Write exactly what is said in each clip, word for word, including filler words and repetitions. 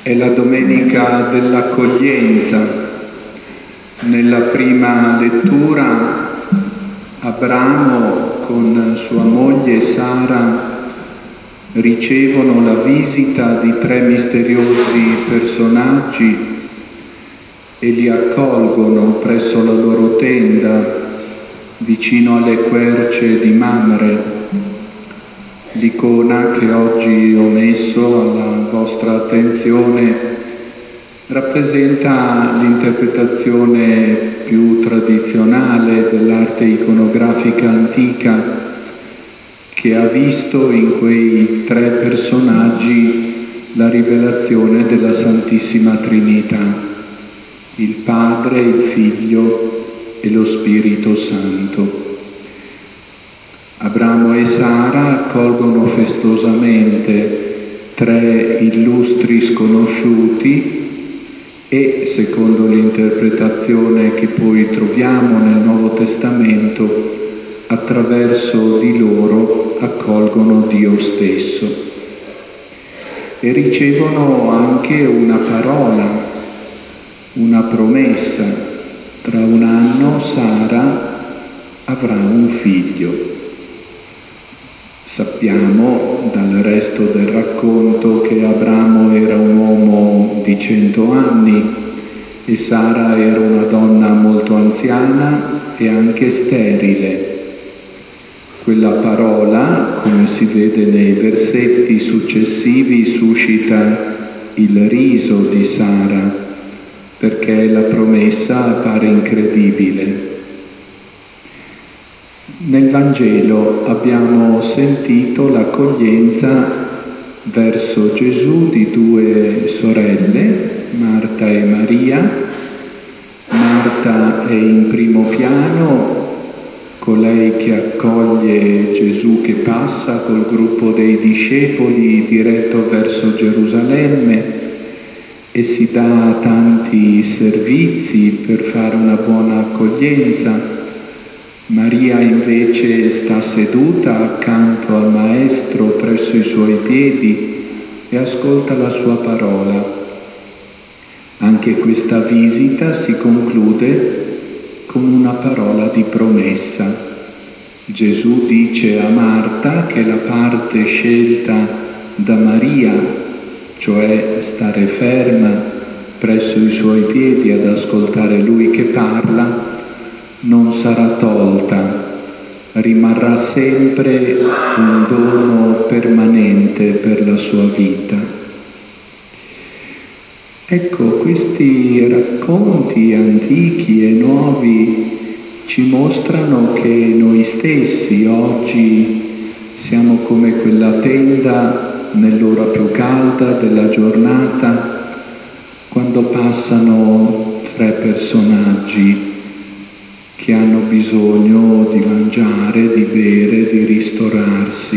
È la domenica dell'accoglienza. Nella prima lettura Abramo con sua moglie Sara ricevono la visita di tre misteriosi personaggi e li accolgono presso la loro tenda vicino alle querce di Mamre. L'icona che oggi ho messo alla vostra attenzione rappresenta l'interpretazione più tradizionale dell'arte iconografica antica, che ha visto in quei tre personaggi la rivelazione della Santissima Trinità, il Padre, il Figlio e lo Spirito Santo. Abramo e Sara accolgono festosamente tre illustri sconosciuti e, secondo l'interpretazione che poi troviamo nel Nuovo Testamento, attraverso di loro accolgono Dio stesso e ricevono anche una parola, una promessa. Tra un anno Sara avrà un figlio. Sappiamo dal resto del racconto che Abramo era un uomo di cento anni e Sara era una donna molto anziana e anche sterile. Quella parola, come si vede nei versetti successivi, suscita il riso di Sara, perché la promessa appare incredibile. Nel Vangelo abbiamo sentito l'accoglienza verso Gesù di due sorelle, Marta e Maria. Marta è in primo piano, colei che accoglie Gesù che passa col gruppo dei discepoli diretto verso Gerusalemme e si dà tanti servizi per fare una buona accoglienza. Maria invece sta seduta accanto al Maestro presso i suoi piedi e ascolta la sua parola. Anche questa visita si conclude con una parola di promessa. Gesù dice a Marta che la parte scelta da Maria, cioè stare ferma presso i suoi piedi ad ascoltare Lui che parla, non sarà tolta, rimarrà sempre un dono permanente per la sua vita. Ecco, questi racconti antichi e nuovi ci mostrano che noi stessi oggi siamo come quella tenda nell'ora più calda della giornata, quando passano tre personaggi che hanno bisogno di mangiare, di bere, di ristorarsi.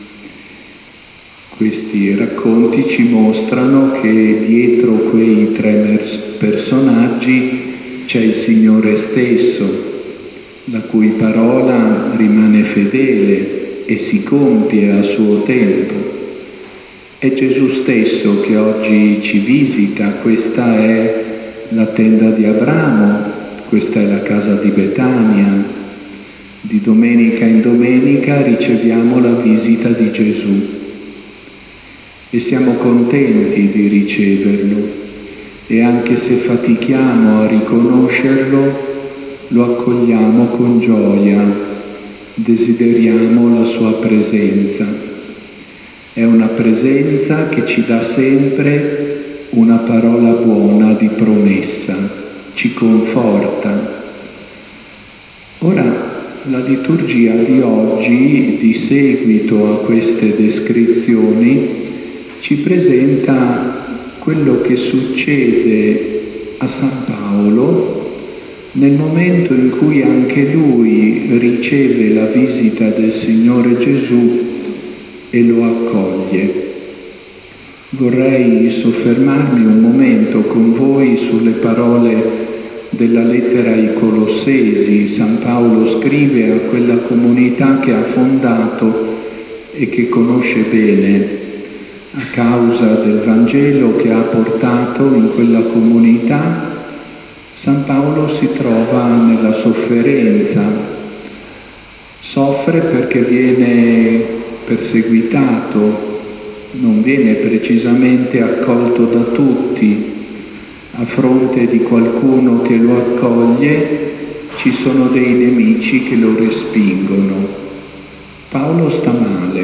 Questi racconti ci mostrano che dietro quei tre personaggi c'è il Signore stesso, la cui parola rimane fedele e si compie a suo tempo. È Gesù stesso che oggi ci visita. Questa è la tenda di Abramo. Questa è la casa di Betania. Di domenica in domenica riceviamo la visita di Gesù e siamo contenti di riceverlo, e anche se fatichiamo a riconoscerlo, lo accogliamo con gioia, desideriamo la sua presenza. È una presenza che ci dà sempre una parola buona di promessa, ci conforta. Ora, la liturgia di oggi, di seguito a queste descrizioni, ci presenta quello che succede a San Paolo nel momento in cui anche lui riceve la visita del Signore Gesù e lo accoglie. Vorrei soffermarmi un momento con voi sulle parole della lettera ai Colossesi. San Paolo scrive a quella comunità che ha fondato e che conosce bene, a causa del Vangelo che ha portato in quella comunità, San Paolo si trova nella sofferenza, soffre perché viene perseguitato, non viene precisamente accolto da tutti. A fronte di qualcuno che lo accoglie, ci sono dei nemici che lo respingono. Paolo sta male,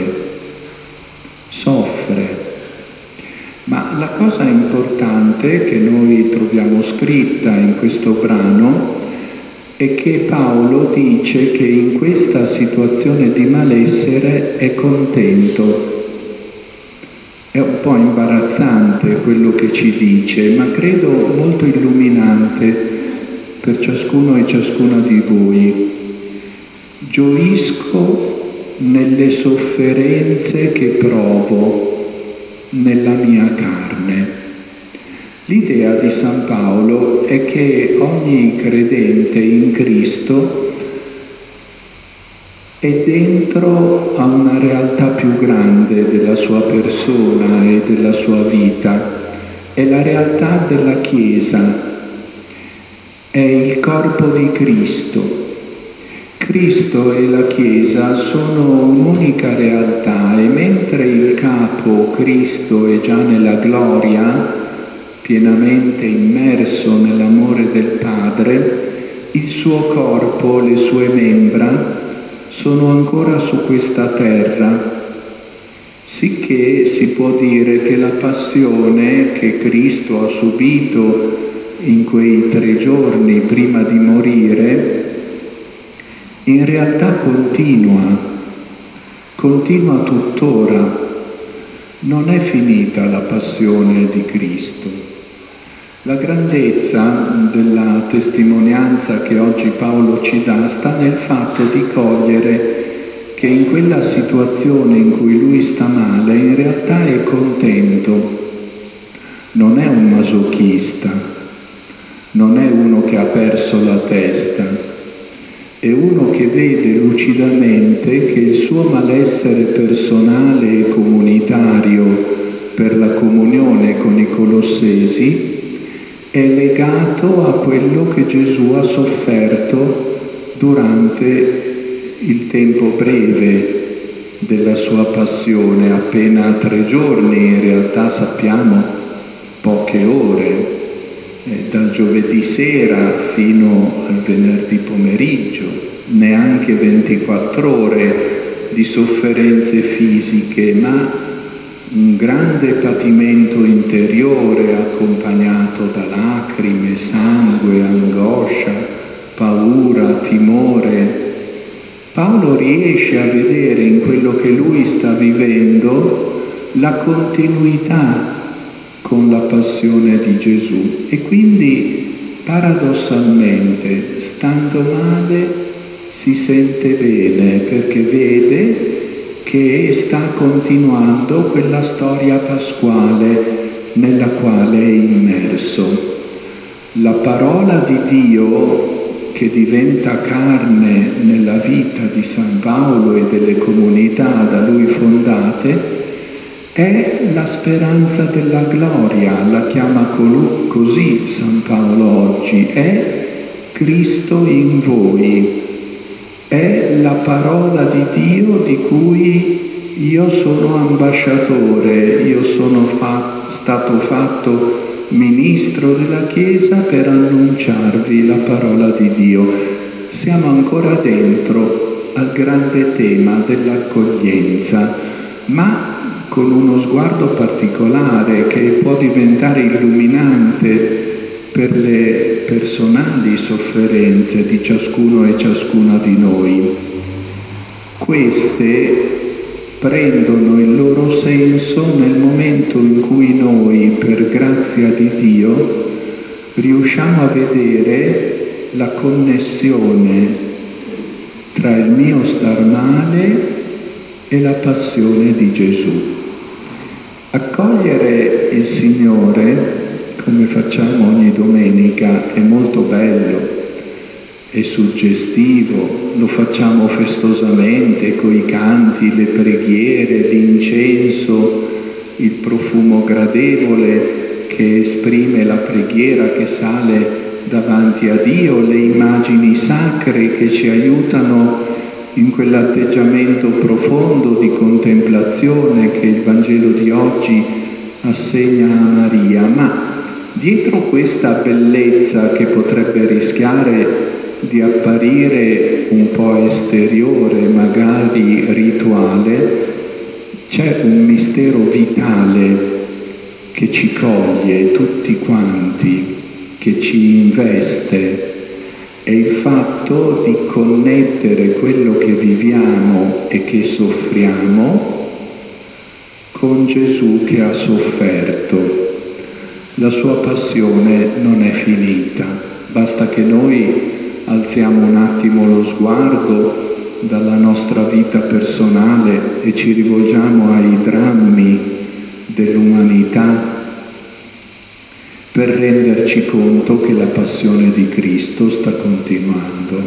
soffre. Ma la cosa importante che noi troviamo scritta in questo brano è che Paolo dice che in questa situazione di malessere è contento. È un po' imbarazzante quello che ci dice, ma credo molto illuminante per ciascuno e ciascuna di voi. Gioisco nelle sofferenze che provo nella mia carne. L'idea di San Paolo è che ogni credente in Cristo è dentro a una realtà più grande della sua persona e della sua vita. È la realtà della Chiesa, è il corpo di Cristo. Cristo e la Chiesa sono un'unica realtà e mentre il capo, Cristo, è già nella gloria, pienamente immerso nell'amore del Padre, il suo corpo, le sue membra, sono ancora su questa terra, sicché si può dire che la passione che Cristo ha subito in quei tre giorni prima di morire in realtà continua, continua tuttora, non è finita la passione di Cristo. La grandezza della testimonianza che oggi Paolo ci dà sta nel fatto di cogliere che in quella situazione in cui lui sta male in realtà è contento, non è un masochista, non è uno che ha perso la testa, è uno che vede lucidamente che il suo malessere personale e comunitario per la comunione con i Colossesi è legato a quello che Gesù ha sofferto durante il tempo breve della sua passione, appena tre giorni, in realtà sappiamo poche ore, eh, dal giovedì sera fino al venerdì pomeriggio, neanche ventiquattro ore di sofferenze fisiche, ma un grande patimento interiore accompagnato da lacrime, sangue, angoscia, paura, timore. Paolo riesce a vedere in quello che lui sta vivendo la continuità con la passione di Gesù e quindi paradossalmente, stando male, si sente bene perché vede che sta continuando quella storia pasquale nella quale è immerso. La parola di Dio che diventa carne nella vita di San Paolo e delle comunità da lui fondate è la speranza della gloria, la chiama così San Paolo oggi, è Cristo in voi. È la parola di Dio di cui io sono ambasciatore, io sono fa- stato fatto ministro della Chiesa per annunciarvi la parola di Dio. Siamo ancora dentro al grande tema dell'accoglienza, ma con uno sguardo particolare che può diventare illuminante per le personali sofferenze di ciascuno e ciascuna di noi. Queste prendono il loro senso nel momento in cui noi, per grazia di Dio, riusciamo a vedere la connessione tra il mio star male e la passione di Gesù. Accogliere il Signore, come facciamo ogni domenica, è molto bello, è suggestivo, lo facciamo festosamente coi canti, le preghiere, l'incenso, il profumo gradevole che esprime la preghiera che sale davanti a Dio, le immagini sacre che ci aiutano in quell'atteggiamento profondo di contemplazione che il Vangelo di oggi assegna a Maria. Ma dietro questa bellezza che potrebbe rischiare di apparire un po' esteriore, magari rituale, c'è un mistero vitale che ci coglie tutti quanti, che ci investe. È il fatto di connettere quello che viviamo e che soffriamo con Gesù che ha sofferto. La sua passione non è finita, basta che noi alziamo un attimo lo sguardo dalla nostra vita personale e ci rivolgiamo ai drammi dell'umanità per renderci conto che la passione di Cristo sta continuando.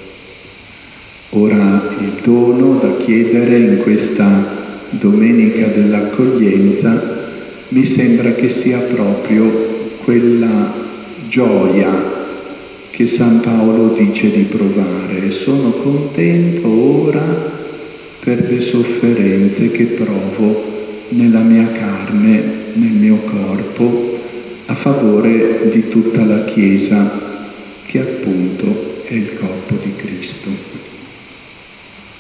Ora il dono da chiedere in questa Domenica dell'Accoglienza mi sembra che sia proprio quella gioia che San Paolo dice di provare. Sono contento ora per le sofferenze che provo nella mia carne, nel mio corpo, a favore di tutta la Chiesa, che appunto è il corpo di Cristo.